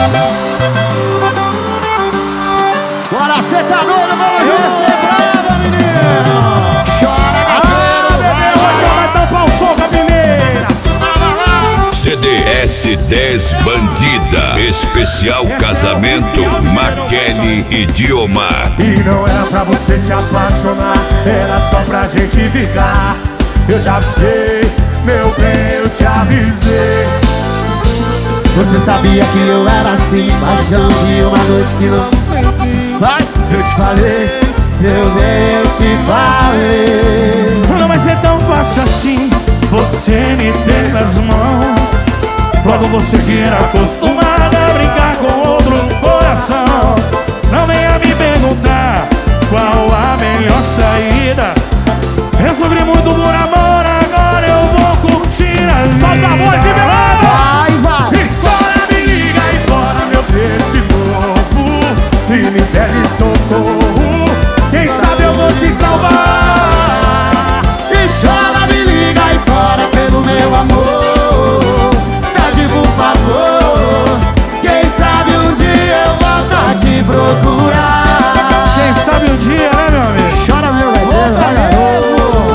Bora, cê tá doido, vamos receber, menino. Chora, gaiteiro, bebê, hoje vai dar um pau som com a mineira. CDS 10 Bandida, especial casamento Maquele e Diomar. E não era pra você se apaixonar, era só pra gente ficar. Eu te avisei, meu bem, eu te avisei. Você sabia que eu era assim, paixão de uma noite que não vai. Eu te falei, eu te falei. Não vai ser tão fácil assim, você me tem nas mãos. Logo você que era acostumada a brincar com outro coração. Não venha me perguntar qual a melhor saída. Eu sofri muito por amor, agora eu vou curtir a vida. Solta a voz e Vai, vai. e chora, me liga e bora, meu Deus, esse povo. E me pede socorro, quem sabe eu vou te salvar. E chora, me liga e bora pelo meu amor. Pede por favor, quem sabe um dia eu volto a te procurar. Quem sabe um dia, né, meu amigo? Chora, meu gaiteiro, vai, garoto.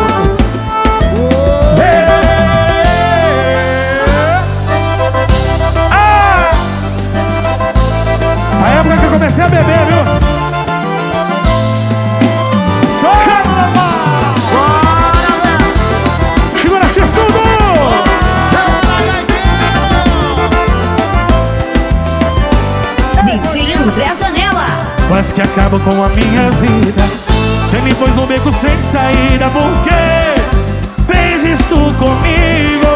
A época que eu comecei a beber, viu? Chora, Bora, velho. segura X tudo! DJ André Zanella. Quase que acaba com a minha vida. Você me pôs no beco sem saída. Por que fez isso comigo?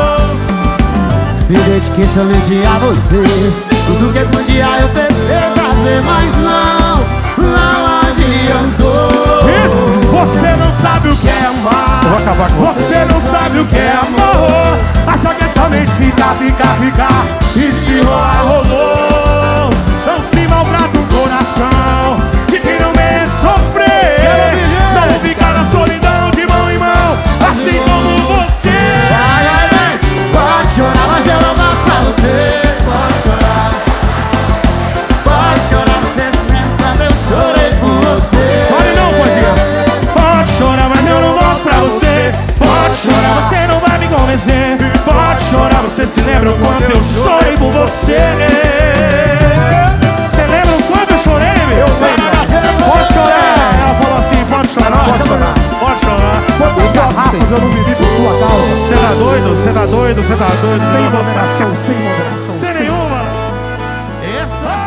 Eu dediquei somente a você. Tudo que podia eu tentei fazer, mas não adiantou. Você não sabe o que é amar. Eu vou acabar com você. Você não sabe o que é amor. Acha que é somente ficar. E se rolar, rolou. Não se maltrata o coração de quem não merece sofrer. Não ficar na solidão de mão em mão, assim como você. Vai, pode chorar, mas eu não dou pra você. Pode chorar, você se lembra, eu chorei por você. Chore não, Bandinha. Pode chorar, mas eu não volto pra você. Pode chorar, você não vai me convencer. Pode chorar, você se lembra o quanto eu chorei por você. Você lembra o quanto eu chorei, meu? Pode chorar. Ela falou assim, pode chorar, pode chorar. Pode chorar. Quantas garrafas eu não bebi por sua causa? Você tá doido, você tá doido, você tá doido. Sem moderação, sem moderação. Sem nenhuma. Essa